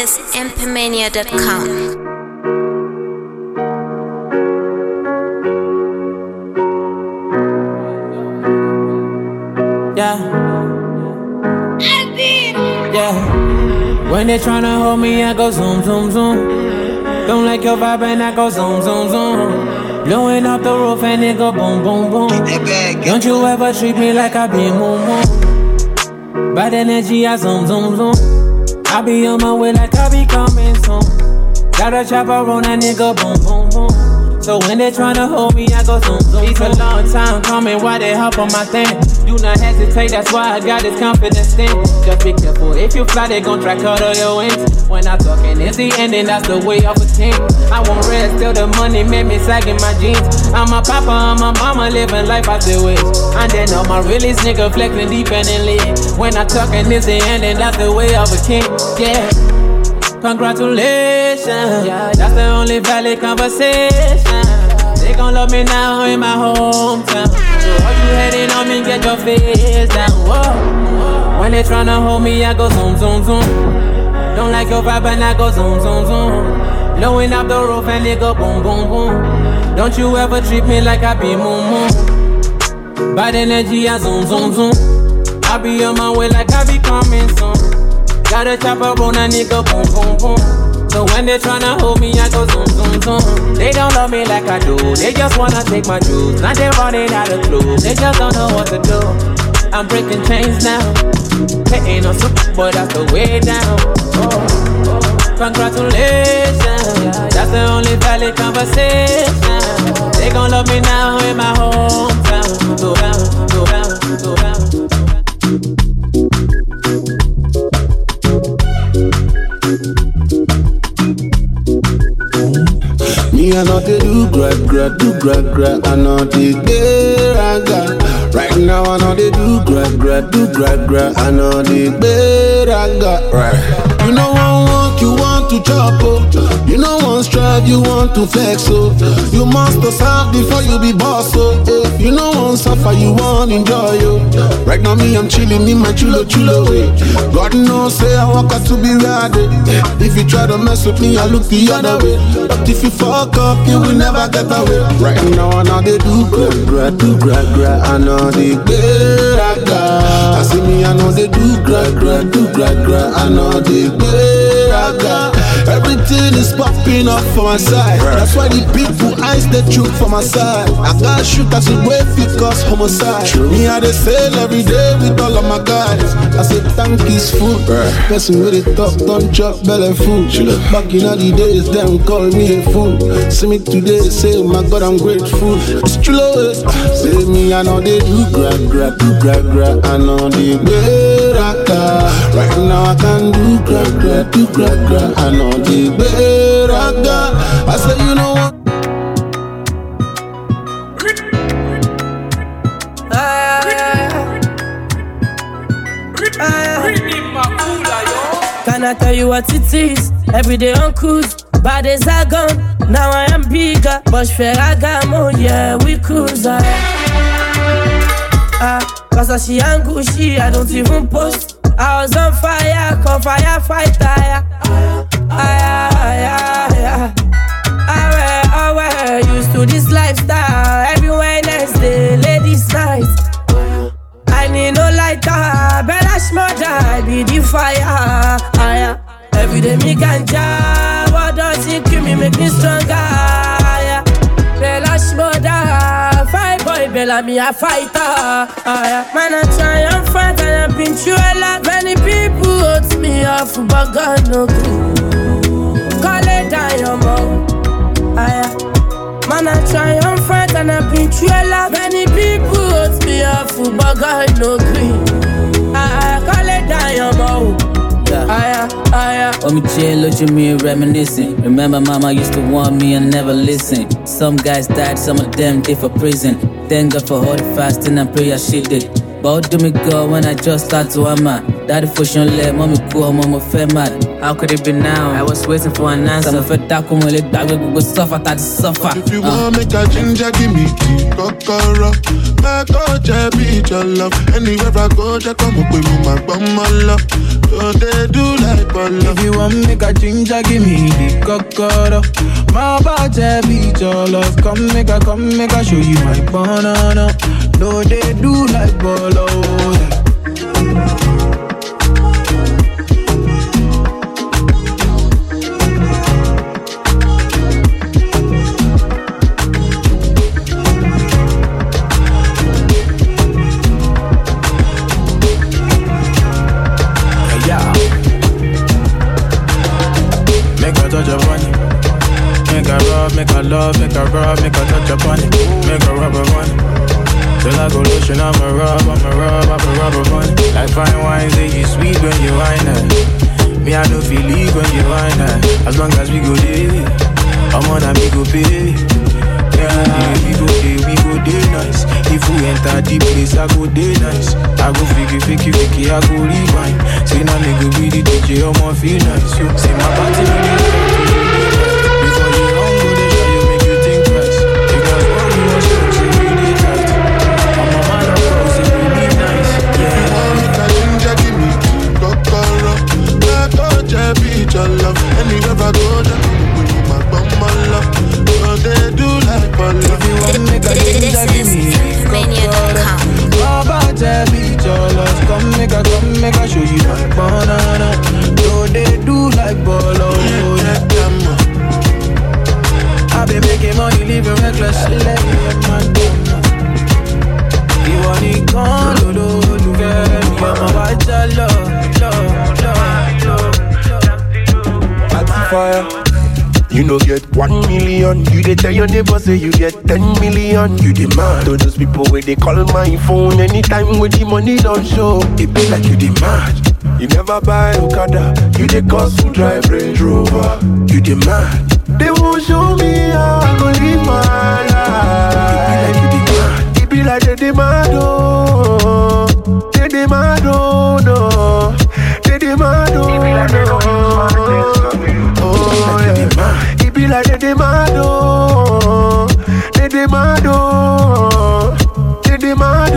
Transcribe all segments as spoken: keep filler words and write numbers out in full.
is impemania dot com. Yeah. Yeah. When they tryna hold me, I go zoom, zoom, zoom. Don't like your vibe and I go zoom, zoom, zoom. Blowing up the roof and it go boom, boom, boom. Don't you ever treat me like I be moon, moon. Bad energy, I zoom, zoom, zoom. I be on my way like I be coming soon. Got a chopper on that nigga, boom, boom, boom. So when they tryna hold me, I go zoom, zoom. It's a long time coming, why they hop on my thing? Do not hesitate, that's why I got this confidence thing. Just be careful, if you fly, they gon' try cut all your wings. When I talk and it's the ending, that's the way of a team. I won't rest till the money made me sagging my jeans. I'm a papa, I'm a mama, living life I still wish. And then all my realest nigga flexing deep and in lead. When I talk and it's the ending, that's the way of a king. Yeah. Congratulations, yeah, that's the only valid conversation. They gon' love me now in my hometown. So all you hating on me, get your face down. Whoa. When they tryna hold me, I go zoom, zoom, zoom. Don't like your vibe and I go zoom, zoom, zoom. Blowing up the roof and it go boom, boom, boom. Don't you ever treat me like I be moon, moon. Bad energy, I zoom, zoom, zoom. I be on my way like I be coming soon. Got a chopper on a nigga, boom, boom, boom. So when they tryna hold me, I go zoom, zoom, zoom. They don't love me like I do, they just wanna take my juice. Now they running out of clues, they just don't know what to do. I'm breaking chains now, they ain't no super, but that's the way down. Oh. Congratulations, that's the only valid conversation. They gon' love me now in my hometown. Go down, go down, go down. Me I know they do gra gra, do gra gra. I know they bear I got. Right now I know they do gra gra, do gra gra. I know they bear I got. Right. You know one walk, you want to chop oh. You know one strive, you want to flex oh. You must serve before you be boss oh. oh. You know one suffer, you want enjoy oh. Right now me I'm chilling in my chulo chulo way. God knows say I walk out to be ready. If you try to mess with me, I look the other way. But if you fuck up, you will never get away. Right now I know they do gra gra, do gra gra. I know they gra gra. I see me, I know they do gra gra, do gra gra. I know they gra gra. Everything is popping up for my side. That's why the people eyes they shoot for my side. I gotta shoot as a way because homicide. Me I they sell every day with all of my guys. I say thank is food. Person with it talk, don't chop belly food. Back in all the days, them call me a fool. See me today, say my God I'm grateful. It's true, say me I know they do gra gra, do gra gra. I know they better. Right now I can do gra gra, do gra gra. I know they better. I say you know what? Can I tell you what it is? Every day on cruise, bad days are gone. Now I am bigger, but Ferragamo, yeah, we cruise. Ah, ah, cause I see Angushi, I don't even post. I was on fire, call firefighter. Yeah. Ah, yeah, yeah, yeah. I wear, used to this lifestyle. Every Wednesday, ladies' night. I need no lighter, better smother, I be the fire. Ah, yeah. Every day me ganja, what does it kill me, make me stronger. Yeah. Bella smother, fight boy, Bella me a fighter. Ah, yeah. Man I try and fight, I have been through a lot. Many people hurt me off, but God no good. Call it down your mouth. Ah, yeah. Man, I try and fight and I've been through a lot. Many people hurt me off, but God no green. I call it down your mouth. Yeah. Aya, aya. Oh, me chill, look at me reminiscing. Remember mama used to warn me and never listen. Some guys died, some of them did for prison. Thank God for all the fasting and prayer she did. But how do me go when I just start to hammer? Daddy for sure let mommy cool, mama fair mad. How could it be now? I was waiting for an answer. Some fed that come let back, we go suffer, that suffer. If you uh. want make a ginger, give me tea, kokoro. My coach, I be your love. Anywhere I go, I come up with my bum, my love. So they do like ball. If you want make a ginger, give me the kokoro. My body beat your love. Come make a, come make a show you my banana. No, they do like bolo. Yeah. Make a touch upon it. Make a rub, make a love, make a rub, make a touch upon it. Make a rub upon it. Till I go lotion, I'ma rub, I'ma rub, I'ma rub upon it. Like fine wine, say you sweet when you wine it. Me, I don't feel leave when you wine it. As long as we go there, I'm on and we go pay. Yeah, we go there, we go there nice. If we enter the place, I go there nice. I go fiki, fiki, fiki, I go rewind. Say now me go be the D J, I'ma feel nice. You say my party, me before you run, go there, try you make you think twice. Because what we want to say, we need tight. I'm a man of course, it really nice. Yeah. If you want make a ginger, give me kokoro. My coach, I be your love. Anywhere I go, I come up with my bum, my love. So they do like ball. If you want make a ginger, give me kokoro. My body beat your love. Come make a, come make a show you my banana. No, they do like bolo. I've been making money, living reckless. You want it gone, do do do get me. I'm a watch your love, love, love, love. At fire. You know get one million. You dey tell your neighbor say you get ten million. You demand to those people where they call my phone anytime when the money don't show. It be like you demand. You never buy Okada. You dey cost to drive Range Rover. You demand. They won't show me how I go live my life. It be like you demand. It be like they demand, oh. They demand, oh, no. They demand, oh, no. Oh, yeah. It be like they demand, oh. They demand, oh. They demand,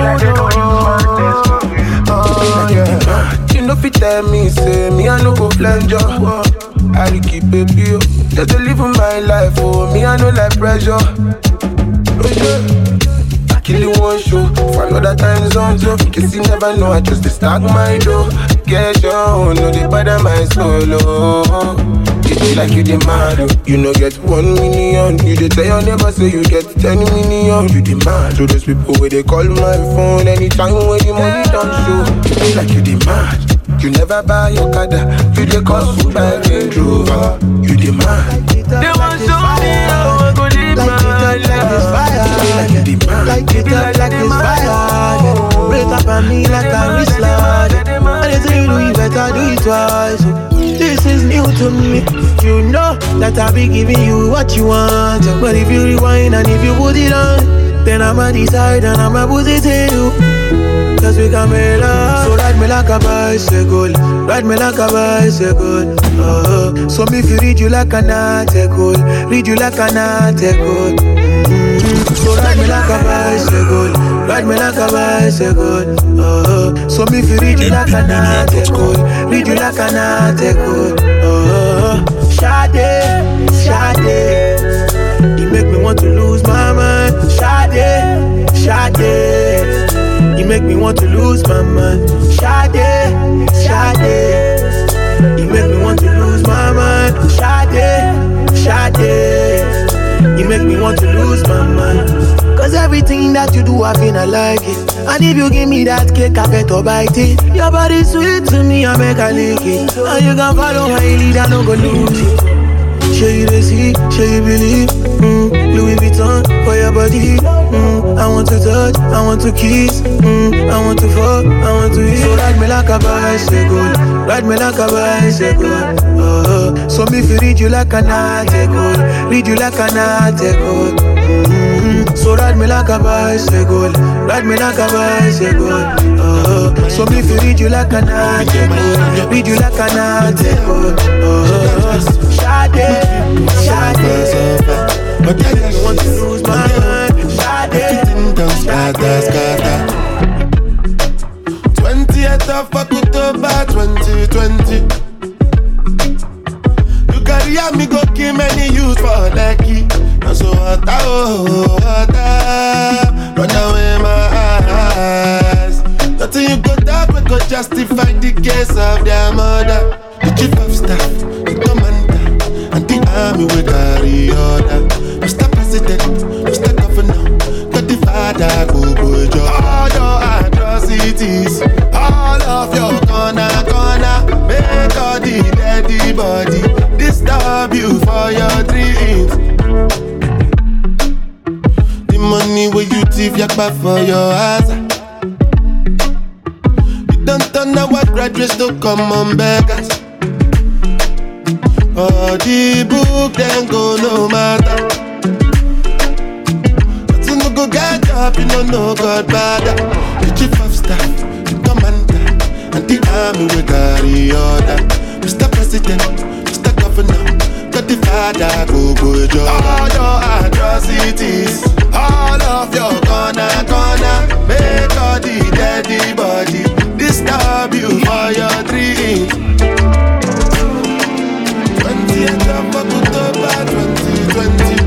oh. Oh, yeah. You know, fit tell me, say, me, I no go flange you. I keep baby, yo. Just to live my life, oh. Me, I no like pressure. Oh, yeah. I kill you one show for another time zone, so in case you never know, I just start my door. Get your own, no, they bother my solo. It be like you demand, oh. You know get one million. You dey tell your neighbor say you get ten million. You demand to those people where they call my phone anytime when the money don't show. It be like you demand. You never buy your Okada. You dey cost to buy Range Rover. You demand. They want to show me how I go live my life. Like this fire, like it up like this fire. Break up on me like a wrist slide. Anything you do, you better do it twice. This is new to me. You know that I'll be giving you what you want. But if you rewind and if you put it on, then I'ma decide and I'ma put it in you. Cause we can make love. So ride me like a bicycle. Ride me like a bicycle. Oh, so me if you read you like an article. Read you like an article. Mm-hmm. So ride me like a bicycle. Ride me like a bicycle. Oh, so me if you read you like an article. Read you like an article. Oh, Sade, Sade. You make me want to lose my mind. Sade, Sade. You make me want to lose my mind. Sade, Sade. You make me want to lose my mind. Sade, Sade. You make me want to lose my mind. Cause everything that you do, I feel I like it. And if you give me that cake, I better bite it. Your body sweet to me, I make a lick it. And you can follow my lead, I don't go lose it. Show you the see, show you believe. Mm, Louis Vuitton for your body. Mm, I want to touch, I want to kiss. Mm, I want to fuck, I want to eat. So ride me like a bicycle, ride me like a bicycle. Oh, so me if you read you like an article, read you like an article. Mm, so ride me like a bicycle, ride me like a bicycle. Oh, oh. So me fi read you like an article, read you like an article. Oh, Sade, Sade, but I don't want to lose my mind. Sade, everything done scatter, scatter. twentieth of October twenty twenty. You carry me go kill many youths for Lekki. Now so hot, oh, hot, run away my eyes. Nothing you go talk, we go justify the case of their mother. The chief of staff, the commander, and the army we carry order. Mister President, Mister Governor, got the father, go go job. All your atrocities, all of your corner, corner, make all the deady body disturb you for your dreams. The money where you thief, yak back for your ass. You don't turn our graduates to come on beggars. Oh, the book then go no matter. Nothing no go get up, you don't know God bother. The chief of staff, the commander, and the army we carry order. Mister President, Mister Governor, got the father, go go job. All your atrocities, all of your corner, corner, make all the deady body disturb you for your dreams. twentieth of October twenty twenty.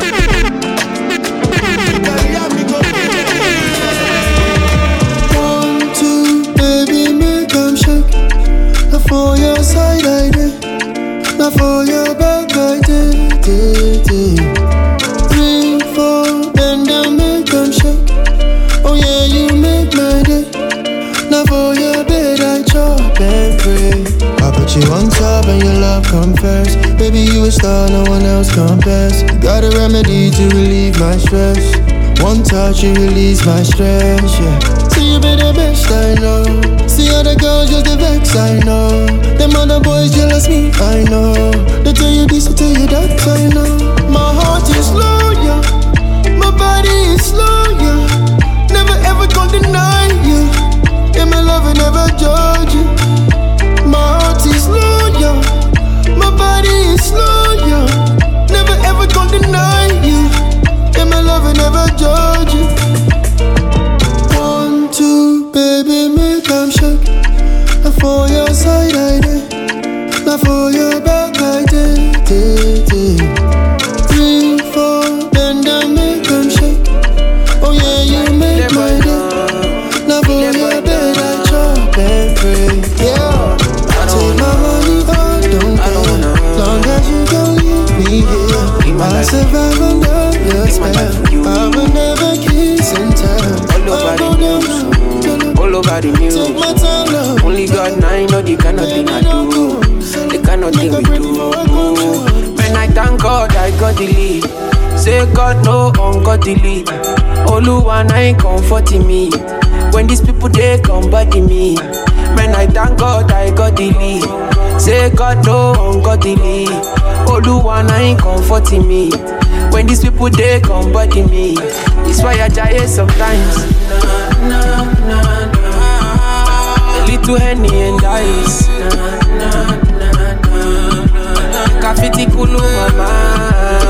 One, two, baby, make them shake. Now for your side I did, now for your back I did, did, did. Three, four, bend down, make them shake. Oh yeah, you make my day. Now for your bed I chop and pray. I put you on top and your love come first. Baby, you a star, no one else compares. You got a remedy to relieve my stress. One touch, you release my stress, yeah. See you be the best, I know. See other girls just the vex, I know. Them other boys jealous me, I know. They tell you this, they tell you that, I know. My heart is loyal, my body is loyal. Never ever gonna deny you. In my love, I never judge you. My heart is loyal, my body is loyal. Never ever gonna deny you. In my love, I never judge you. One, two, baby, make them shake. Now for your side I did, now for your back I did, did, did. Three, four, bend down, make them shake. Oh yeah, you make my day. Now for your bed I chop and pray. Yeah, take my money, oh don't care. Long as you don't leave me here, I survive under your spell. I will never kiss and tell. All over the news, all over the news. Take my time, love. Only God now I know the kind of thing I do, the kind of thing we do. When I thank God I got the lead. Say God no ungodly. Oluwa na ain't comforting me. When these people they come body me. When I thank God I got the lead. Say God no ungodly. Oluwa na ain't comforting me. When these people they come body me. It's why I die sometimes. A little Henny and ice. Kafiti kulu mama.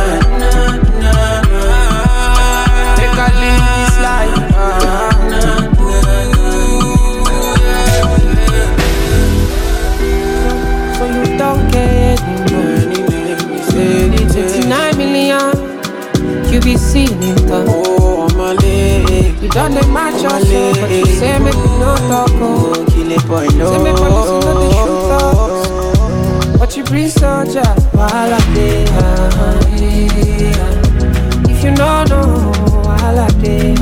Take a live this life. So you don't care anymore. Twenty-nine million, you be seeing it. Oh, I'm a lady. You don't make my choice, but you say make me no talk. Oh, kill it, boy, no. Say make police know the shoot up. But you bring soldier while I'm there. If you know, no, while I'm there.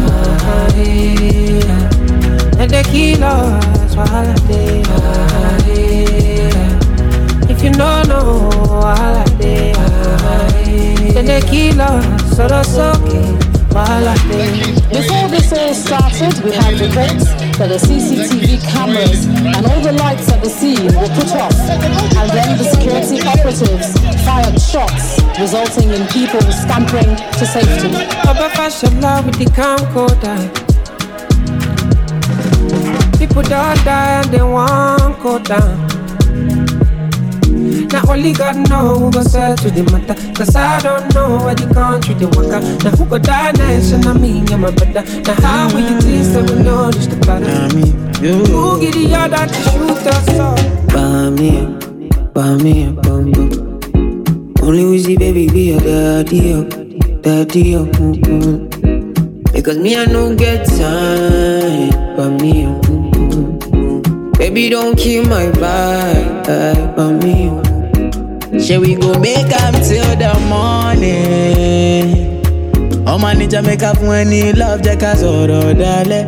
And they kill us while I'm there. If you know, no, while I'm there. Then they kill us, so that's okay. Before this all started, we had reports that the C C T V cameras and all the lights at the scene were put off, and then the security operatives fired shots, resulting in people scampering to safety. With the camcorder, people shut down, they won't go down. Now only God know who go settle the matter, cause I don't know where the country they walk out. Now who go die next, and I mean you're my brother. Now how will you taste that we know this the pattern? Who get the other to shoot us up? Buy me up, buy me up, bum bum. Only Uzi baby be your daddy up, daddy up, mm-hmm. Because me I don't get time, buy me up, mm-hmm. Baby don't kill my vibe, buy me up. Shall we go make up till the morning? Oh man, ninja make up when he love Jackass or dale.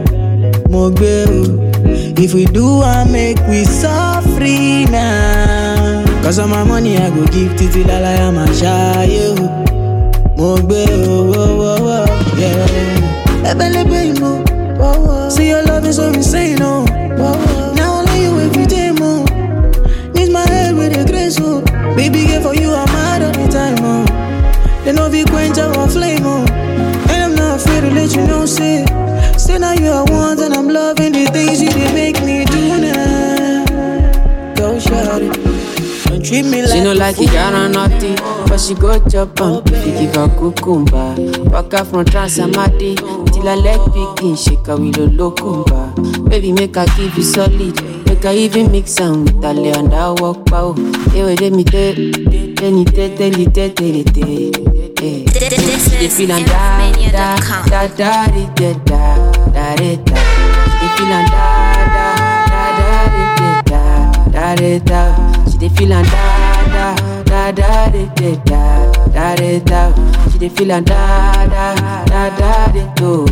Mogbe, if we do, I make we so free now. Cause all my money I go give Titi Lala, I'm a shy. Mogbe, oh, oh, oh, oh, yeah. Ebele baby, oh, oh. See your love is so insane, oh, oh. Now I love you every day, mo. Miss my head with a grace, oh. Baby, girl, for you, I'm mad all the time, oh. They know we quench our flame, oh. And I'm not afraid to let you know, say. Say now you are one, and I'm loving the things you did make me do now. Go shout it. Don't treat me like she no like it, got naughty, but she go chop on. If you give her cucumber, walk out from Transamadi till I leg begin shake her with a locumba. Baby, make her give you solid. Make her even mix am with a lay and I walk pow. Hey, wait, let me tell, tell me tell, tell me tell, tell me tell. They feel and da da da da da da da da da. They feel and da da da da da da da. She they feel and da da da da da da da da. She they feel and da da da da da do.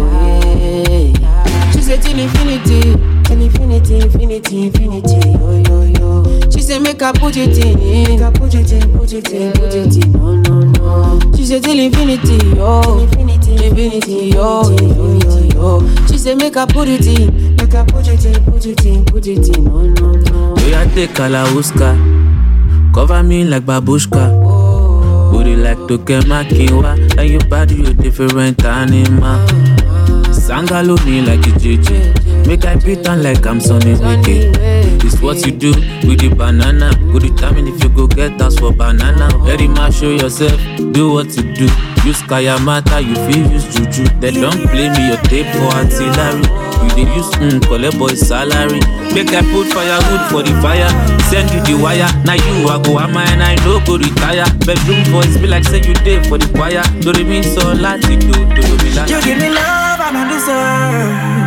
She said till infinity, till infinity, infinity, infinity. Yo yo yo. She said make her put it in, make her put it in, put it in, put it in. No no no. She said till infinity, yo, infinity, infinity, yo, infinity, yo. She said make her put it in, make her put it in, put it in, put it in. No no no. We are take Kalauska, cover me like babushka. Booty like Tokema Kiwa, and your body a different animal. Sangalo me like a J J, make I beat on like I'm Sonny Wiki. This what you do with the banana. Go determine if you go get us for banana. Very much show yourself, do what you do. Use Kayamata, you feel use Juju. They don't play me your tape for artillery. You dey use mm, collect boy salary. Make I put firewood for the fire. Send you the wire. Now you I go am and I no go retire. Bedroom voice be like say you dey for the choir. Do they mean so lati do do do me like. You give me love I don't deserve.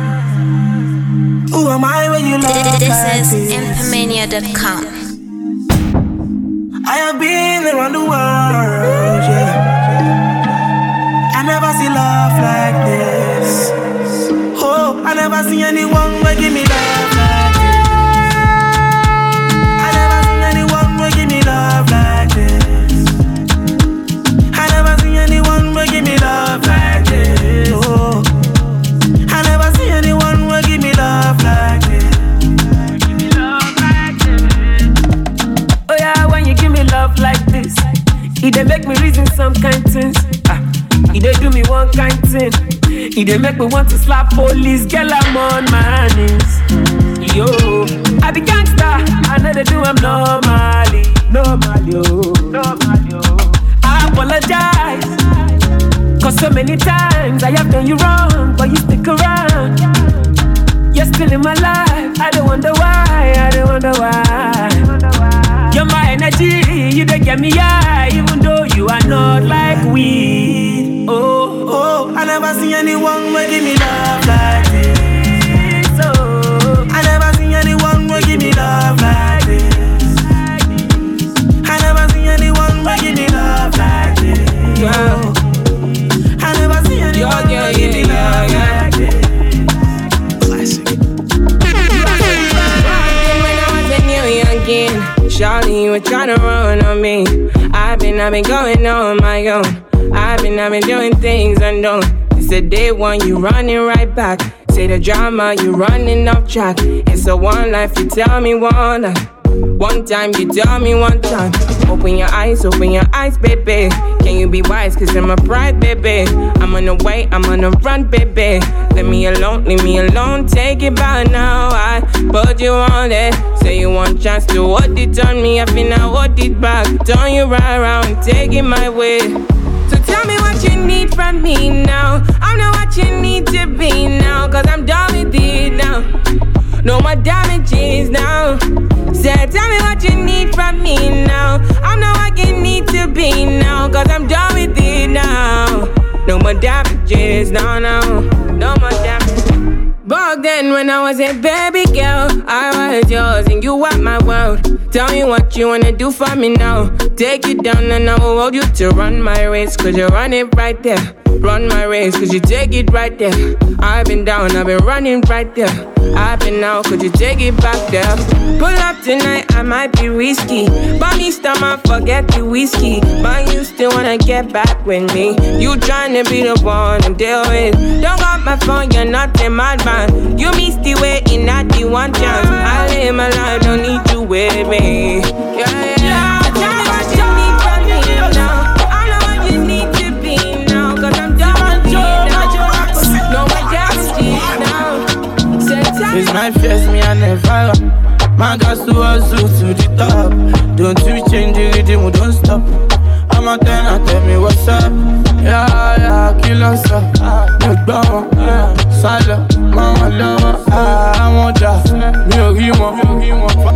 Who am I when you love This like is this? Impamania dot com. I have been around the world, yeah. I never see love like this. Oh, I never see anyone who give me love like this. I never see anyone who give me love like this. I never see anyone who give me love like this. Oh, I never see anyone who give me love like this. Oh yeah, when you give me love like this, it dey make me reason some kind things. Ah, it dey do me one kind thing. It dey make me want to slap police. Girl, I'm on my knees. Yo, I be gangsta. I know they do I'm normally, normally, oh, normally, oh. I apologize, cause so many times I have done you wrong, but you stick around. You're still in my life. I don't wonder why. I don't wonder why. You're my energy. You don't get me high, even though you are not like weed. Oh, oh, I never see anyone who give me love like this. Oh, I never see anyone who give me love like this. I never see anyone who give me love like this. Yeah. I never see anyone who give me love like this. Classic. When I was a new youngin', Charlie, you were tryna run on me. I've been, I've been going on my own. I've been, I've been doing things unknown. It's a day one, you running right back. Say the drama, you running off track. It's a one life, you tell me one life. One time, you tell me one time. Open your eyes, open your eyes, baby. Can you be wise, cause I'm a bride, baby. I'm on the way, I'm on the run, baby. Leave me alone, leave me alone, take it by now. I put you on it. Say you want chance to hold it on me, I feel now hold it back. Turn you right around, take it my way. So tell me what you need from me now. I know what you need to be now, cause I'm done with it now. No more damages now. Say, tell me what you need from me now. I know what you need to be now, cause I'm done with it now. No more damages, no, no, no more damages. Back then when I was a baby girl, I was yours and you were my world. Tell me what you wanna do for me now. Take you down and I will hold you to run my race, cause you run it right there. Run my race, cause you take it right there. I've been down, I've been running right there. I've been out, could you take it back there? Pull up tonight, I might be risky. But me stomach, forget the whiskey. But you still wanna get back with me. You tryna be the one to deal with. Don't got my phone, you're not a madman. You missed the way in not the one chance. I live my life, don't need you with me. Yeah, yeah, yeah. Tell me what you need from me now. I know what you need to be now, cause I'm done with you now. No more damages now. It's my face, me I never. Man got to hustle to the top. Don't you change the rhythm, don't stop. I'm a ten, tell me what's up. Yeah, yeah, kill us up. No drama, silent, mama lover. I want that, me a human, me a human.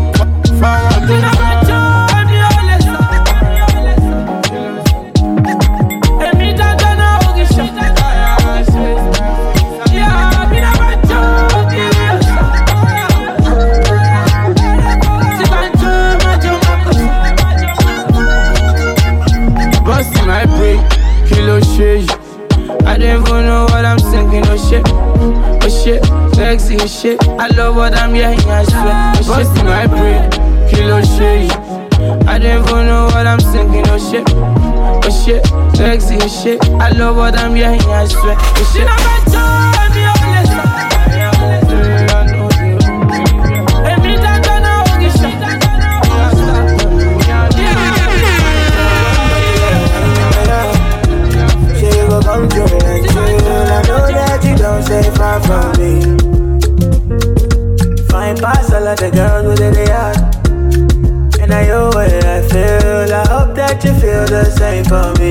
I don't even know what I'm singing, oh shit, oh shit, sexy as shit. I love what I'm hearing, I swear. Oh shit, in my brain, kilo shit. I don't even know what I'm singing, oh shit, oh shit, sexy as shit. I love what I'm hearing, I swear. Oh shit. Come to me like you, I know that you don't stay far from me. Fine past all of the girls with the heart, and I know what I feel. I hope that you feel the same for me.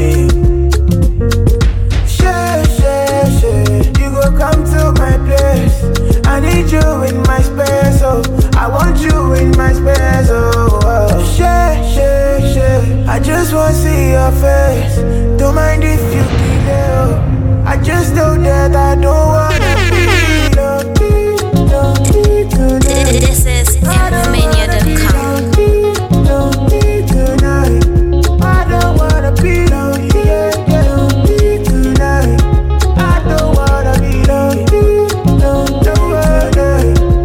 Share, share, share. You go come to my place. I need you in my space, oh. I want you in my space, oh. oh. Share, share, share. I just wanna see your face. Don't mind if you delay, oh. I just know that I don't wanna be lonely, lonely tonight. This is Infomania dot com. Lonely tonight. I don't wanna be lonely, yeah, yeah. Lonely tonight. I don't wanna be lonely, lonely.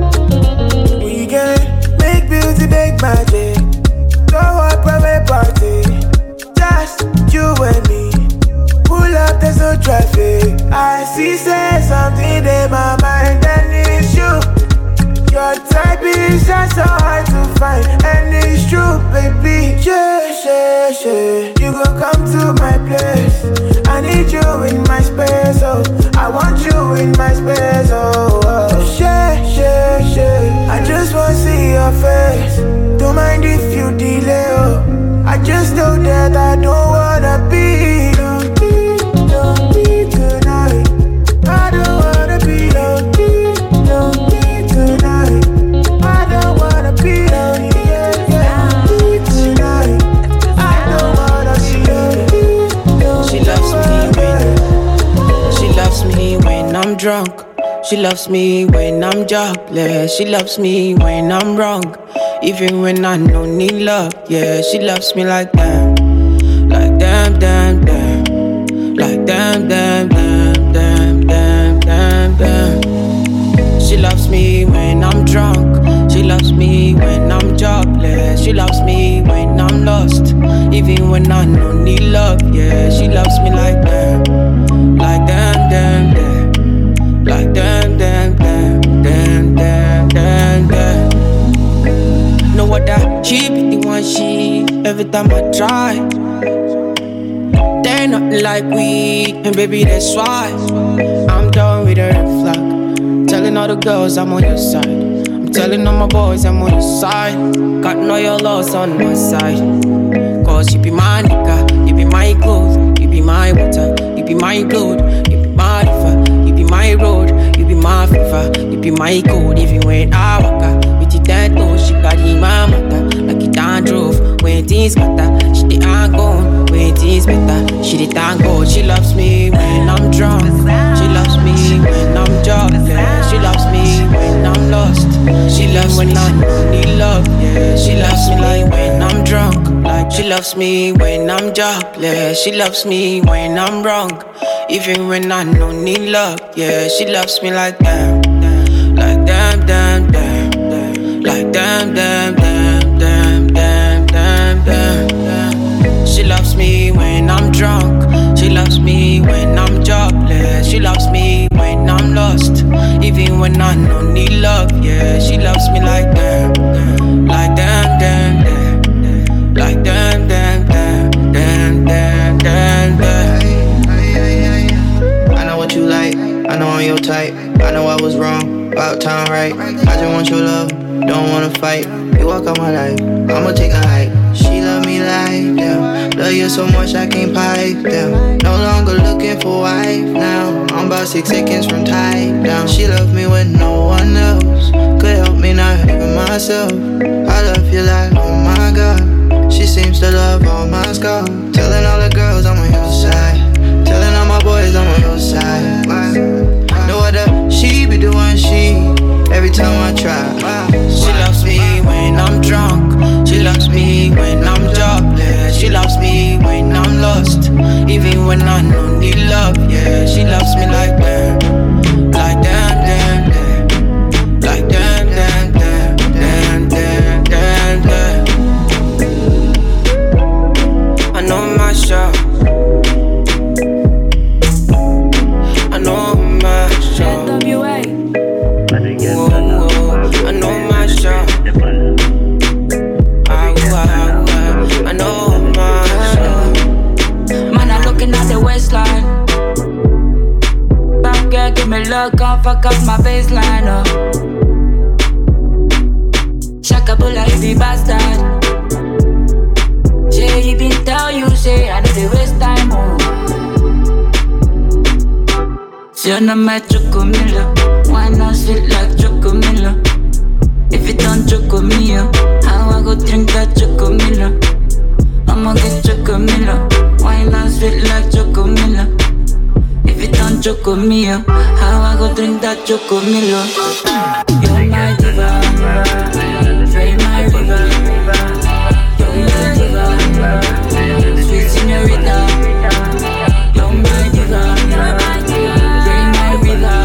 We can make beauty, make magic. Go out private party. Just you and me. Pull up, there's no traffic. I see, say something in my mind, and it's you. Your type is just so hard to find, and it's true, baby. Yeah, yeah, yeah. You gon' come to my place. I need you in my space, oh. I want you in my space, oh. oh. Yeah, yeah, yeah. I just wanna see your face. Don't mind if you delay, oh. I just know that I don't wanna be lonely, lonely tonight. I don't wanna be lonely, lonely tonight. I don't wanna be lonely, yeah, yeah. Lonely tonight. I don't wanna be lonely, lonely. She loves me when, she loves me when I'm drunk. She loves me when I'm jobless. She loves me when I'm wrong. Even when I don't need love, yeah. She loves me like that. Like damn, damn, damn. Like damn, damn, damn, damn, damn, damn, damn. She loves me when I'm drunk. She loves me when I'm jobless. She loves me when I'm lost. Even when I don't need love, yeah. She loves me like that. Like damn, damn, damn. Like damn, damn, damn, damn, damn, damn, damn. Know what that she be the one she. Every of them I try. They nothing like we, and baby that's why I'm done with the red flag. Telling all the girls I'm on your side. I'm telling all my boys I'm on your side. Got no your loss on my side. Cause you be my nigga, you be my clothes, you be my water, you be my gold, you be my river, you be my road, you be my fever, you be my gold. If you ain't I walk with your dead toes, she got in my mother, like it down drove. When things matter, she the ain't gone. When things better, she the thank God. She loves me when I'm drunk. She loves me when I'm jobless. She loves me when I'm lost. She loves when I need love. Yeah, she loves me like when I'm drunk. Like she loves me when I'm jobless. She loves me when I'm wrong. Even when I don't need love. Yeah, she loves me like damn, like damn, damn, damn, like damn, damn, damn, damn, damn, damn, damn. She loves me when I'm drunk. She loves me when I'm jobless. She loves me when I'm lost. Even when I don't need love. Yeah, she loves me like damn, like damn, damn, damn, like damn, damn, damn, damn, damn, damn, damn. I know what you like. I know I'm your type. I know I was wrong about time, right? I just want your love. Don't wanna fight. You walk out my life. I'ma take a hike. She love me like them. Love you so much I can't pipe them. No longer looking for wife now. I'm about six seconds from tied down. She love me when no one else could help me, not even myself. I love you like, oh my God. She seems to love all my scars. Telling all the girls I'm on your side. Telling all my boys I'm on your side. No other, she be the one she. Every time I try. She loves me when I'm drunk. She loves me when I'm jobless. She loves me when I'm lost. Even when I don't need love. Yeah, she loves me like that. Like damn, damn, damn. Like damn, damn, damn, damn, damn, damn, damn. I know my show. I know my show. W A. Whoa, whoa. I know my show. Ah, ah, ah. I know my show. Man, I'm looking at the waistline. Back girl, give me love, can't fuck up my baseline. Oh. Shakabula, if you bastard. Say you been tell you, say I know the waste time. Oh. Say you're not my chocomilla. Why not sweet like chocomilla? If you don't chocomilla, how I go drink that chocomilla? I'ma get chocomilla. Why not sweet like chocomilla? If you don't chocomilla, how I go drink that chocomilla? You're my diva, drain my river. You're my diva, sweet señorita. You're my diva, drain my river.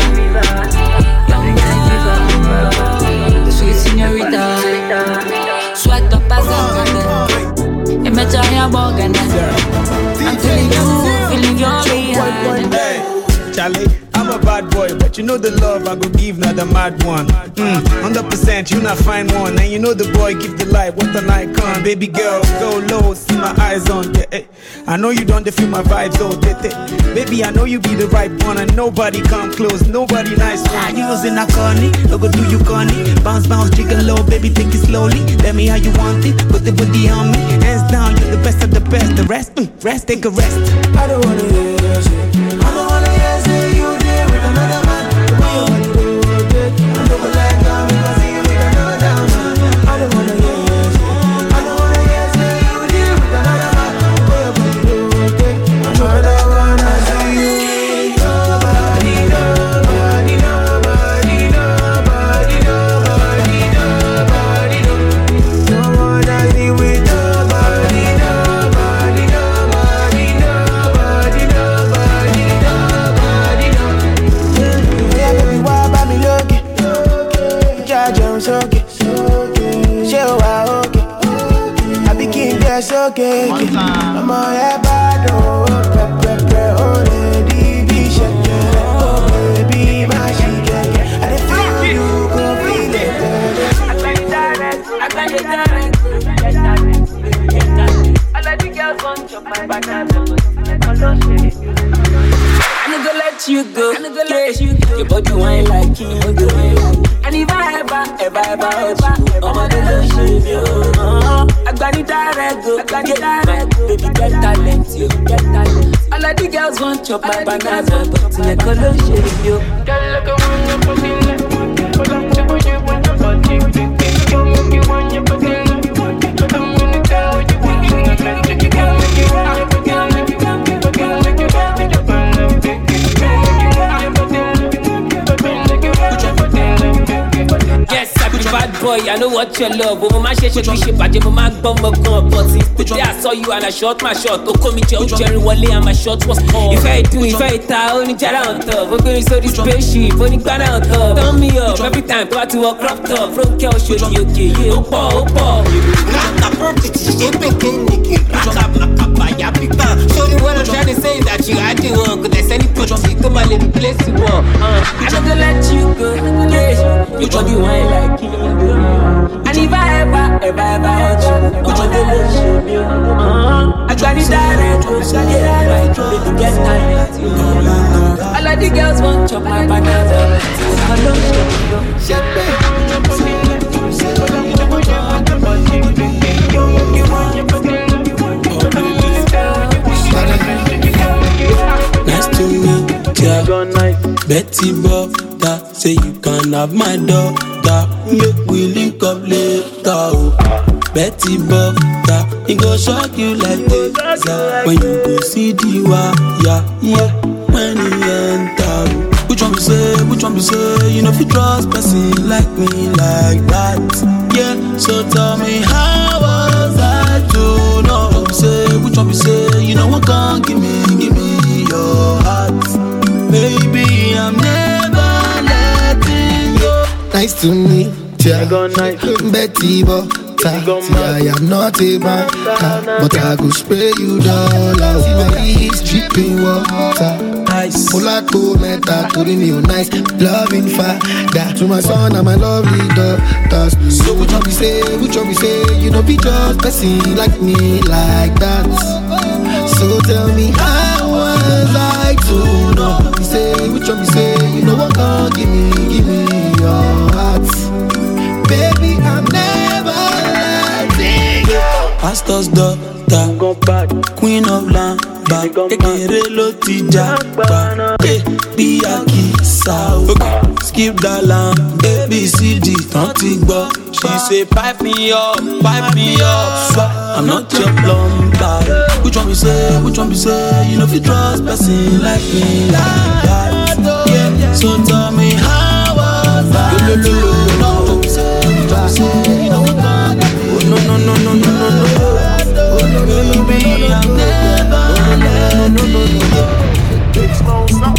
Sweat up as a it met your bargain. I'm feeling you, feeling your behind. Hey, Charlie, I'm a bad boy, but you know the love I go give, not the mad one. Mm, one hundred percent, you not find one. And you know the boy give the light, what an icon. Baby girl, go low, see my eyes on you. Yeah, I know you don't feel my vibes, oh, tete. Baby, I know you be the right one, and nobody come close, nobody nice one. You was in a corny, no go do you corny. Bounce, bounce, jiggle low, baby, take it slowly. Tell me how you want it, put the booty on me. Hands down, you're the best of the best. The rest, mm, rest, take a rest. I don't wanna hear that shit. I don't wanna hear say you there with another man. The way your body rotate, I'm never like that when I see you with another man. I don't wanna hear that shit. I don't wanna hear say you there with another man. The way your body rotate, I'm never like when I see you with nobody, nobody, nobody, nobody, nobody, nobody, nobody. No one I see with nobody, nobody, nobody, nobody, nobody, nobody, nobody. Yeah, baby, why about me looking? Judge, I'm soaking. Show I okay. I be king, that's okay. I'm on that bad, oh, pep, pep, pep, oh, lady, be shaking. Oh, baby, my shaking. I didn't feel you, go feel it. I got you direct, I got you direct. king. And if I ever, ever, ever hurt you, I'm on the low shame you. I got it direct, go, I got it direct. Baby, get talent, you get talent. All of the girls want chop my banana, but in a color shame you. Girl, look at when you're putting it. Pull up to what you want to put it. You make you want your putting it. I'm gonna tell you what you want to make you go, make you want to go, make you go, make you go, make you go, make you go. Yes, I be the bad boy, I know what you love. But my shit should be shit, but my bum of gun. But today I saw you and I shot my shot. Oh, come in, Jerry Wally and my shot was off. If I do, if I tell, only Jara on top. We're going to show this spaceship, only Ghana on top. Turn me up every time, go out to a crop top. From Kel, show you, okay, yeah, opa, opa. Raka property, shape and Nicky. Raka, Nakapa, Yapika. Show me what I'm trying to say that you had to work. Cause there's any property, come a little place to walk. I just gonna let you go, yeah. You drop you wine like you. And if I ever, ever, ever hurt you, I'm gonna let you. I try to direct, I try to direct, baby, get talent. All of the girls want chop my banana. I love you. Nice to meet ya. Betty Butter, say you can have my daughter. Make we link up later. Oh. Betty Butter, it go shock you like this. Yeah. When you go see the wire, yeah. When you enter, which one we say, which one we say? You know if you trust person like me like that, yeah. So tell me how was I to know? Which one we say, which one we say? You know what can't give me, give me your heart. Baby, I'm never letting go. Nice to meet ya, Betty Butter. See, I am not a banker, but I go spray you dollars. See my leaves dripping water. Nice. Polako meta, to me nice. Loving father to my son and my lovely daughters. So which one we say, which one we say? You know be just person like me like that. So tell me how was I to know? We say, which one we say? You know what God give me, give me your heart. Baby, I'm never letting go. Pastor's daughter, Queen of Land, Ekere lo ti japa, eh, bí Akisa o. Skip that line, A B C D, tán ti gbọ́. She say pipe me up, pipe me up, so I'm not your plumber. Which one we say, which one we say? You know if you trust person like me like that, yeah. So tell me how was I to know? Which one we say, which one we say? You know what God, oh no no no no no no no. Oh no no no baby, I'm never letting no no no no. Big small snow.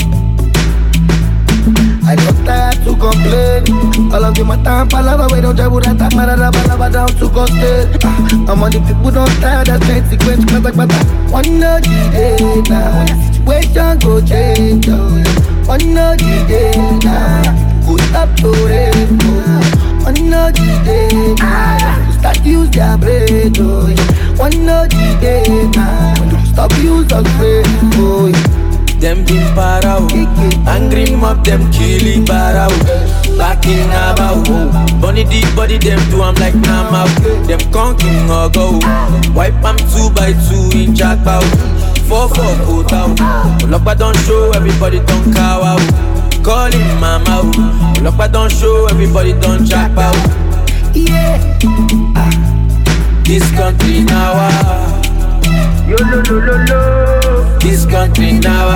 I got tired to complain. All of them are time, palava, we don't jabu that marada, palava down to coastal. I'm on the people don't tired, that's twenty sequence, kata kata. One no the day now, situation go change. One no the day now, go stop to rain. One no the day now, start use their brain. One no the day now, stop use the brain. Them been parao, angry mob them killing parao. Back in Abao, bunny deep body them do I'm like Nama. Them conking or go, wipe them two by two in jackpot. Four four go down, Lokpa don't show everybody don't cow out. Call him mama, Lokpa don't show everybody don't jack out. Yeah, this country now. Yo lo lo lo lo. This country now.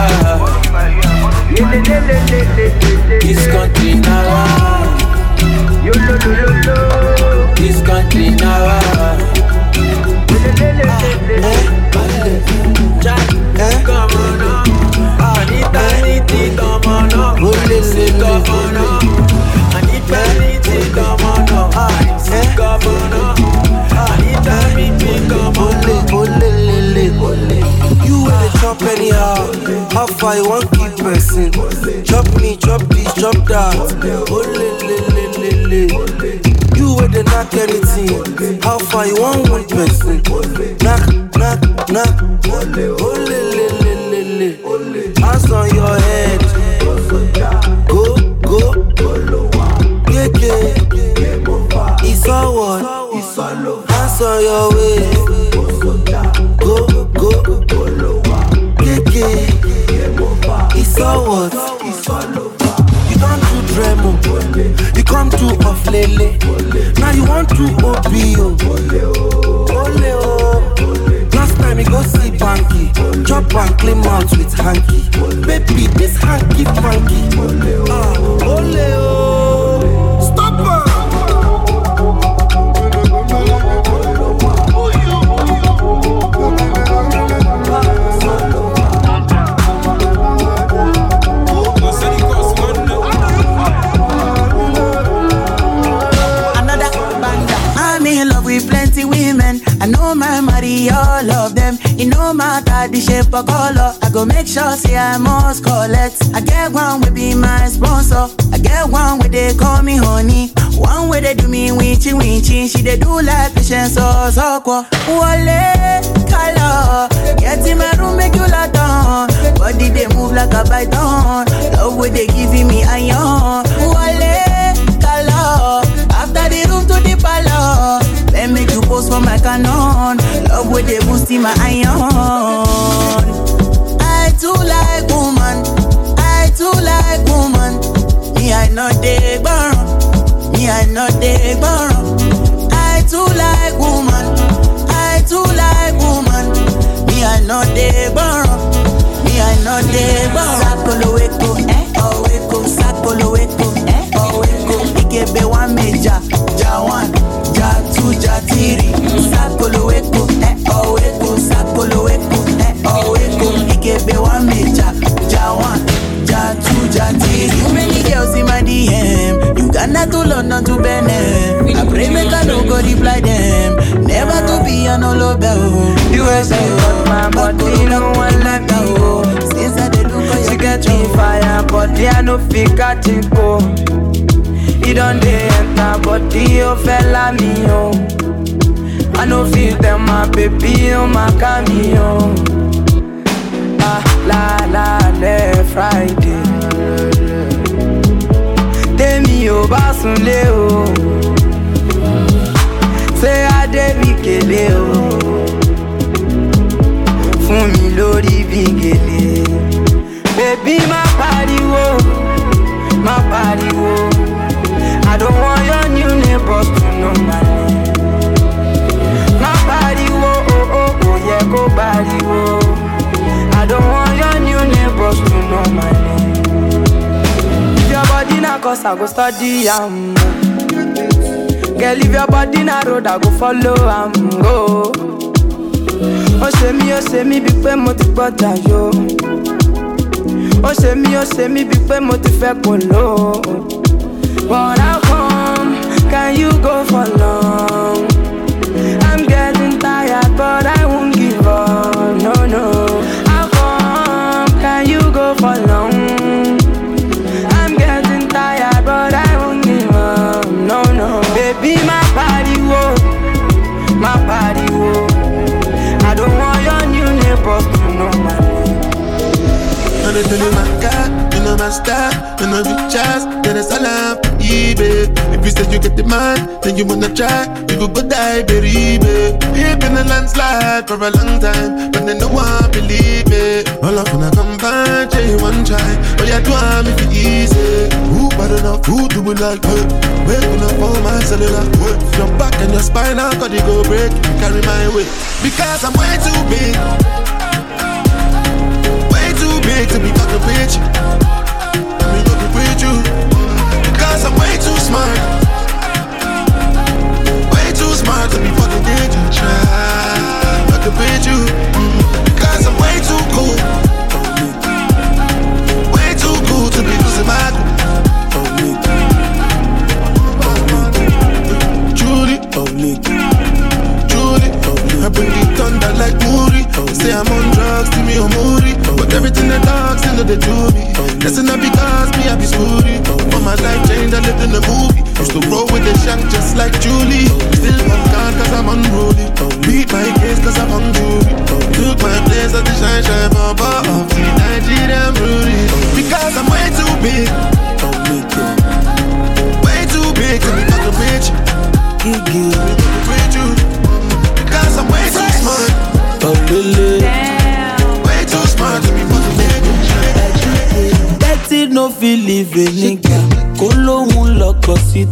This country now. Yo lo lo lo lo. This country now. Come on up. Anita, Anita, come on up. Come on up. Anita, Anita, come on up. Come on up. Anita, Anita, come on up. You ain't a chop anyhow. How far you want keep pressing? Chop me, chop this, chop that. Oh le le le le le. You ain't a knock anything. How far you want one person? Knock, knock, knock. Oh le le le le le. Hands on your head. Go, go. Bounce on your way. Go, go, Keke. It's all what? You don't do Dremo. You come to off Lele. Now you want to O B O. Ole oh. Last time you go see Banky. Chop and clean out with hanky. Baby, this hanky funky. Ah, ole oh. Stop her. Plenty women, I know my marry all of them. It no matter the shape or color, I go make sure say I must collect. I get one will be my sponsor. I get one where they call me honey. One where they do me winchy winchy. She they do like patience or so quoi. Wale color, get in my room make you lot on. Body they move like a python. Love where they giving me iron. Wale color, after the room to the palace. Let me you post for my canon. Love with the boost in my iron. I too like woman. I too like woman. Me I know they burn. Me I know they burn. I too like woman. I too like woman. Me I know they burn. Me I know they burn. Sakolo weko, eh? Oh weko, sakolo weko, eh? Oh weko. Ikebe one major, ja one. Ja two, ja three, sakolo weko, eh oh weko, sakolo weko, eh oh weko, ikebe one meja, ja one, ja two, ja three. Too many girls in my D M, Uganda to London to Benin. I pray make I no go reply them, never to be an olobel. You ain't say got my body, no one let go. Since I did look for you, she get me fire, body I no fit catch it go. You don't enter, but you fella me oh. I no feel them my baby on my cameo. Ah la la le Friday. Temi o basunle o. Say I debi kele o. Fún mi lórí bí gèlè. Baby má pariwo, má pariwo. I don't want your new neighbors to know my name. My body, oh, oh, oh, oh, yeah, go body, oh. I don't want your new neighbors to know my name. If your body na cause I go study, um. Girl, if your body na road, I go follow, um, go. Oh, say me, oh, say me, big pen, mo ti gbọ́dọ̀ yo. Oh, say me, oh, say me, big pen, mo ti fẹ́ kó lọ. But how come can you go for long? I'm getting tired, but I won't give up. No, no. How come can you go for long? I'm getting tired, but I won't give up. No, no. Baby, my body, whoa. My body, whoa. I don't want your new neighbors to know my name. I don't know my God, you know my style, you know the chance, then it's all up. Baby. If you say you get the man, then you wanna try, you go go die, baby. You've been a landslide for a long time, but then no one believe me. All up when I come back, yeah, you one try, but you do want me for easy. Who bad enough, who do we like, hey? Waking up on my cellular, hey. Your back and your spine, how could you go break? Carry my weight, because I'm way too big. Way too big to be fucking with you. I mean, fucking with you. Cause I'm way too smart. Way too smart to be fucking with you. Try, fucking with you. Mm. Cause I'm way too cool. Way too cool to be losing my cool. Judy, Judy, I bring the thunder like Moody. Say I'm on drugs, see me on Moody. But everything they talk, still know they do me. Listen up because me, I be smoothie. For my life change, I lived in a movie. Used to roll with the shank just like Julie. Still on guard cause I'm unruly. Beat my case cause I'm on Julie. Took my place at the shine shine baba of the Nigerian Rudy. Because I'm way too big. Way too big to be fucking with you. With you.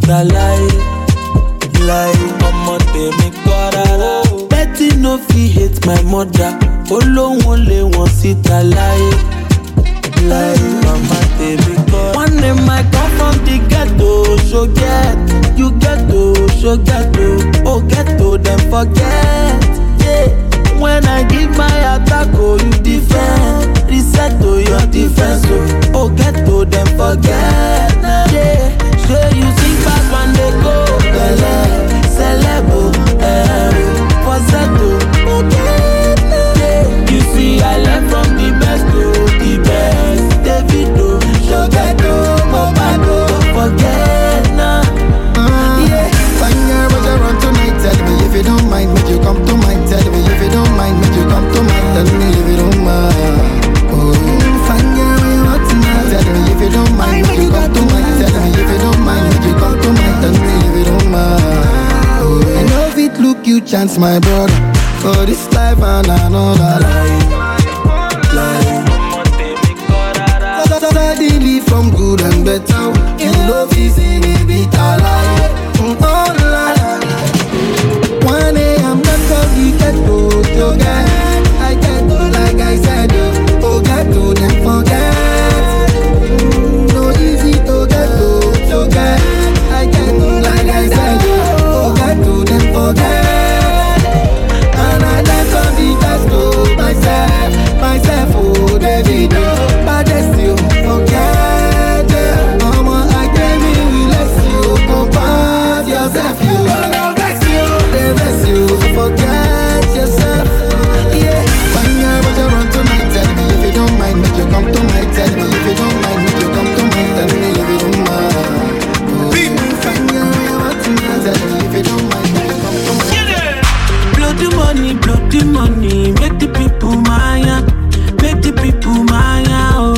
síta láyé, láyé. Ọmọ tèmi kọ́ rárá. Betty no fit hate my mother. Olóhùn lé wọn síta láyé, láyé. Mama tèmi kọ́. One name I come from the ghetto, so get. You ghetto, so ghetto. Oh ghetto, then forget. Yeah. When I give my attack, oh you defend. Reset to your defense, oh. Oh ghetto, then forget. Yeah. Sure you think back when they go. Bele, celebo, eh. Forzetto, forget. Yeah. You see I learned from the best to the best. Davido, Shogato, Mobado, forget now. Yeah. Fine girl, but you run tonight. Tell me if you don't mind, make you come to mind. Tell me if you don't mind, make you come to mind. Tell me if you don't mind. Oh, fine girl, but you run tonight. Tell me if you don't mind, make you come to mind. Tell me if you don't mind, make you come to mind. Tell me if you don't mind. Oh, I know if it look you chance, my brother. For this life and another life. Suddenly from good and better, you love is in a bitter life. Oh, life. One day I'm not going to get to get. I get to like I said, oh, get to them forget. No easy to get to, to get. I get to like I said, oh, get to them forget. And I dance on the dance to myself, myself, oh, David, but I still forget. Mama, I gave me, we let you compare yourself, you. Bless you, they bless you, forget yourself. Yeah, fine girl, but you run tonight. Tell me if you don't mind, make you come to my. Tell me if you don't mind, make you come to my. Tell me if you don't mind. Oh, fine girl, you run tonight. Tell me if you don't mind, make you come to my. Blow the money, blow the money, make the people mine, make the people mine, oh.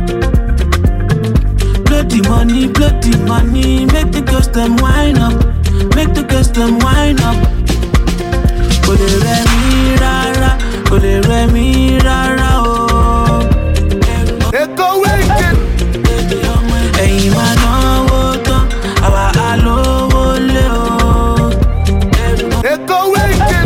Blow the money, blow the money, make the girls them wine up, make the girls them wine up. Go de re mi rara, go de re mi rara, oh. Echo Wicked. Ẹ̀yin máa náwó tán, àwa á lówó lé o. Echo Wicked.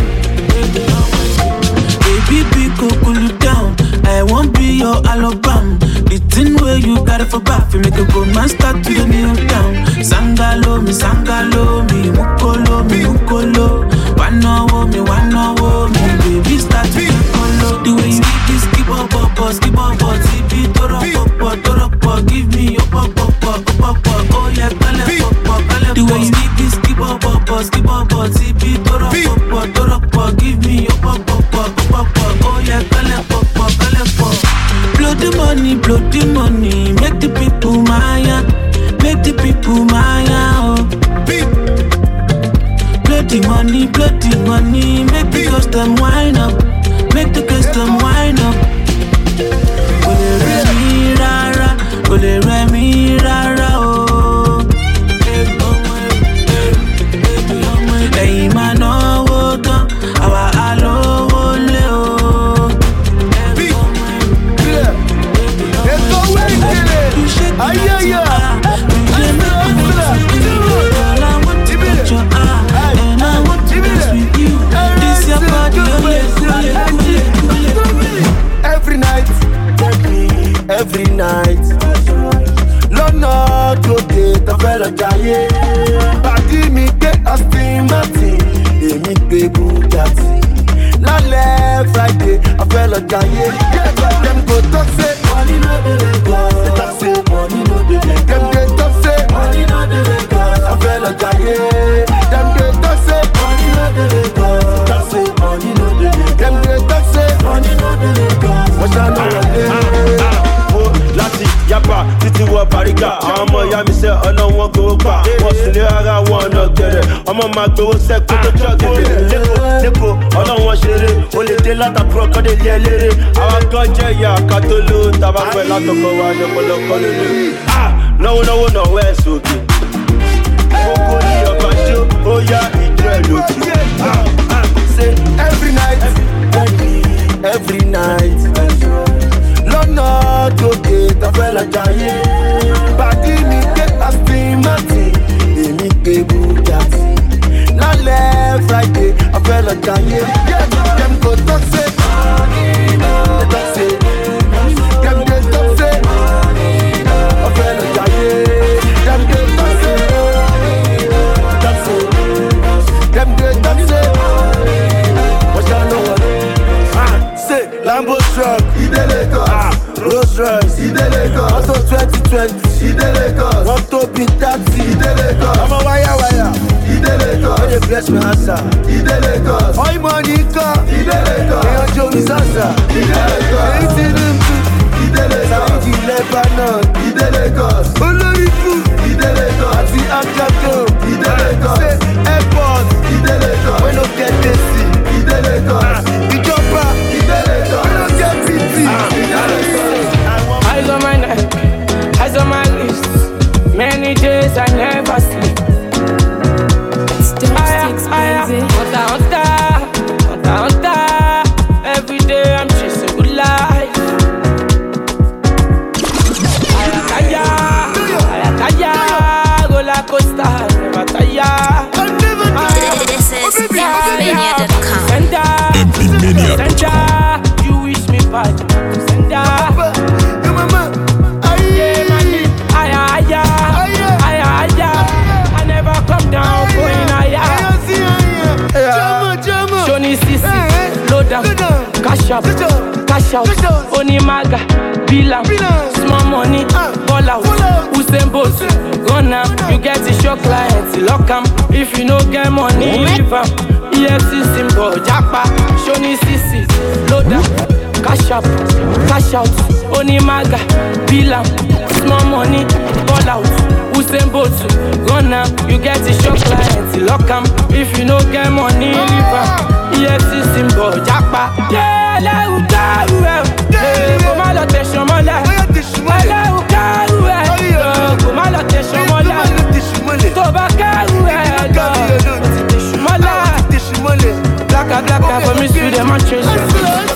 Baby, be cool, cool you down. I won't be your Alabama. The thing where you got it for back, you make a good man start to the new town. Sangalo me, sangalo me, mukolo me, mukolo. Wano me, wano me, baby start to the color. The way you make this, keep up, up, up, keep up, up, keep it, toro, pop, toro, pop, give me your pop, pop, pop, pop, pop, oh yeah, kale, pop, pop, kale, the way you make this, keep up, up, up, keep up, up, keep it, toro, pop, toro, pop, give me your pop, pop, pop, pop, pop, oh yeah, kale, pop, pop, kale, pop. Blow the money, blow the money, make the people mine, make the people mine, oh. Blow the money, blow the money, make the girls them wine up, make the girls them wine up. Go de re mi rara, go de re mi rara, oh. Ẹ̀yin máa náwó tán, àwa á lówó lé o. Echo Wicked. Aye, aye, aye. Every night, every night. Lọ́nà tó dé tó fẹ́ lọ jayé. Pàdí mi gbé Aston Martin, èmi gbé Bugatti. Lálẹ́ Friday, a fẹ́ lọ jayé. Dem go talk say money no dey Lagos. They talk say money no dey Lagos. Dem dey talk say money no dey Lagos. A fẹ́ lọ jayé. Dem dey talk say money no dey Lagos. They talk say money no dey Lagos. Dem dey talk say money no dey Lagos. Wọ́n ṣáná wọlé. Láti yapa títí wọ Bàrígà, àwọn ọmọ ìyá mi sẹ́ ọ̀nà wọn gbowó pa. Wọ́n sì lé ara wọn ọ̀nà gẹ̀rẹ̀, ọmọ máa gbowó sẹ́kù tó jọ gẹ̀rẹ̀. Lẹ́kọ̀ọ́ lẹ́kọ̀ọ́ ọ̀nà wọn ṣeré, o lè dé látàkùrọ̀ kọ́ dé lé eléré. Àwọn kan jẹ́ ìyá ká tó ló tàbá pẹ́ látọkọ̀ wa ní ọ̀pọ̀lọpọ̀ lónìí. Náwó náwó náwó ẹ̀ sókè. Gbogbo ní ọba jó, ó yá ìjọ ẹ̀ lókè. Say every night, every night. Lọ́nà tó dé tó fẹ́ lọ jayé. Pàdí mi gbé Aston Martin, èmi get Friday, I fell a time, yeah. Yeah, them go talk say, they talk say, them go talk say, I fell a time, yeah. Them go talk say, talk say, them go talk say, what y'all know what? Ah, say, Lambo truck, ah, Rolls Royce, Auto twenty twenty, one to be taxi, I'm a wire wire, when you bless me answer, all money come, they Joe Sasa, anything in good, Saudi Lebanon, Olorifu, Ati Akako, say airport, when you get this, the chopper, when you get P T. Eyes on my neck, eyes on my wrist. Many days I never sleep. Aya, aya, hunter, hunter, hunter, hunter. Every day I'm chasing good life. Aya, aya, aya, aya, roller coaster, never tire. This is Epimania dot com. Sender, sender, you wish me bad. Sender. Cash up, cash out, Onimaga, Bilam, small money, ball out, Usain Bolt, run am, you get the shock clients, lock am, if you no get money, leave am, E F C symbol, Japa, Shoni Sisi, load up, cash up, cash out, Onimaga, Bilam, small money, ball out, Usain Bolt, run am, you get the shock clients, lock am, if you no get money, leave am. E F C symbol, Japa. Yeah, let you go, yeah. Go mal à tes chemins là. Let you go, yeah. Go mal à tes chemins là. Toba go, yeah. Tes chemins là. Blacka, blacka, for me, see them on treasure.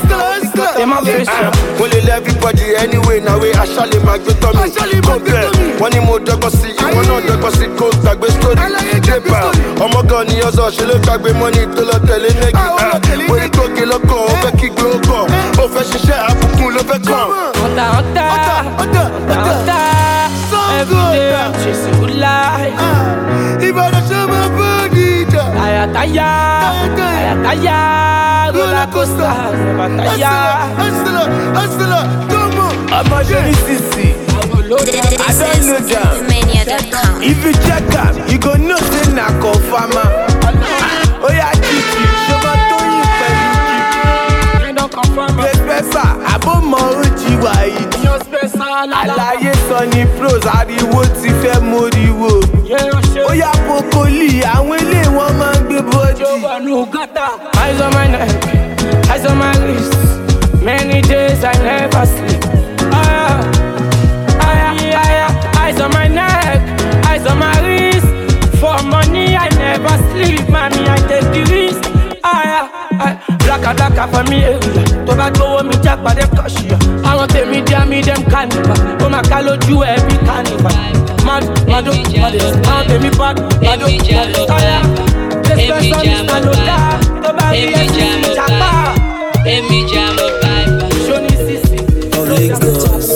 Well, everybody anyway, now we actually make the tummy. Compare. One more dog see you, one other dog see coast, tag with story. Japan. Oh my god, you also she look tag with money to the telling. When you talk, you look on, over kick low go. Profession share, I put cool over come. Ota, ota, ota, ota. Every day I'm chasing good life. Even the summer body. Aya, aya, aya, aya. Roller coaster, never tire. Hustler, hustler, come on. I'm a Johnny Sisi. I don't know them. If you check out, you gon' know say na confirma. Oh yeah, Chichi, show my Tony Peluki. I don't confirm. Yes, Pesa, abo mo oji wa iji. Yes, Pesa, la la. Alaye Sunny Pros, ariwo ti fẹ́ moriwo. Oh yeah, Pokoli, àwọn ilé wọn máa ń gbé bọ́dì. Eyes on my neck, eyes on my wrist. Many days I never sleep. Aya, aya, aya. Eyes on my neck, eyes on my wrist. For money I never sleep, mommy I take the risk. Aya, aya. Blacka, blacka for me area. Toba go me jack by them cash ya. I want them media, me them carnival. Oh my call you every carnival. Mad, mad, mad, mad. I want them me bad, mad, mad. Aya. Emi jamo bye, Emi jamo bye, Emi jamo bye. Shoni Sisi, Lagos.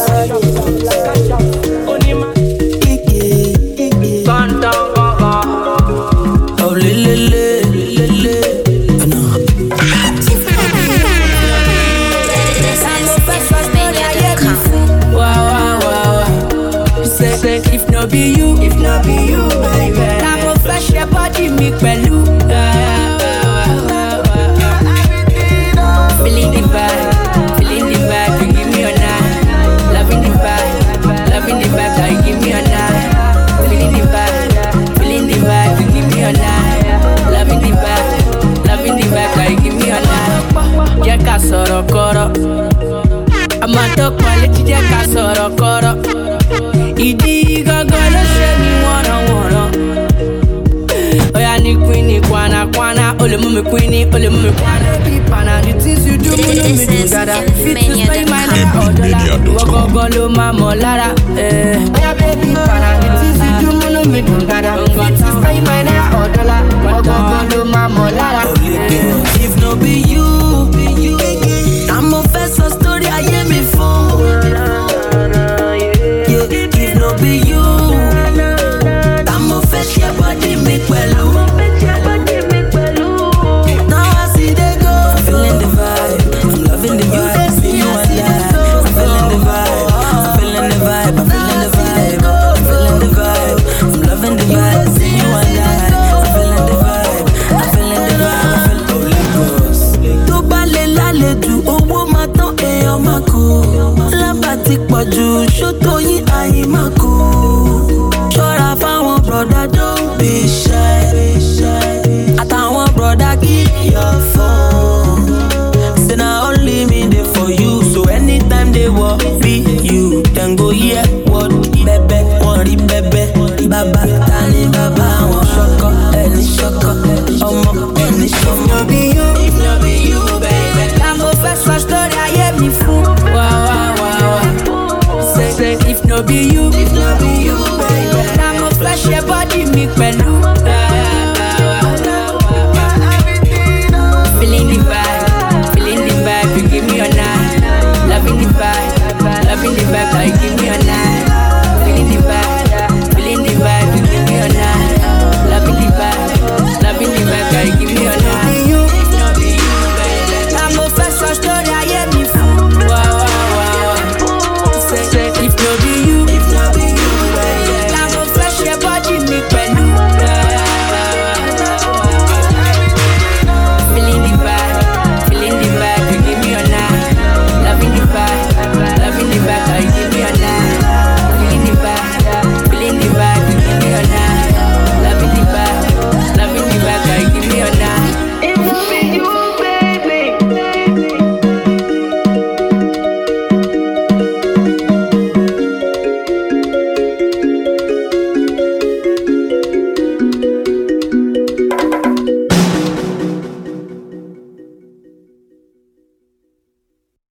Santa Gaga. Oh le le le le le. Wow wow wow. Say if no be you, if no be you, baby. I'm a flash your body, me pẹ̀lú. Feeling the vibe, feeling the vibe, you give me a night. Loving the vibe, loving the vibe, can you give me a night. Feeling the vibe, feeling the vibe, you give me a night. Loving the vibe, loving the vibe, can you give me a night. Jẹ́ ká sọ̀rọ̀ kọ́rọ̀, àmọ́ tó pọ̀ létí jẹ́ ká sọ̀rọ̀ kọ́rọ̀. Ìdí gangan ló ṣe mí wọ̀nàwọ̀nà. Oya ni queen ni kwana kwana, ole mu mi queen ni, ole mu mi kwana. Be pana, the things you do, me no me do dada. Fit to spend my life all dollar. Wo gangan ló máa mọ̀ lára. Oya baby pana, the things you do, me no me do dada. Fit to spend my life all dollar.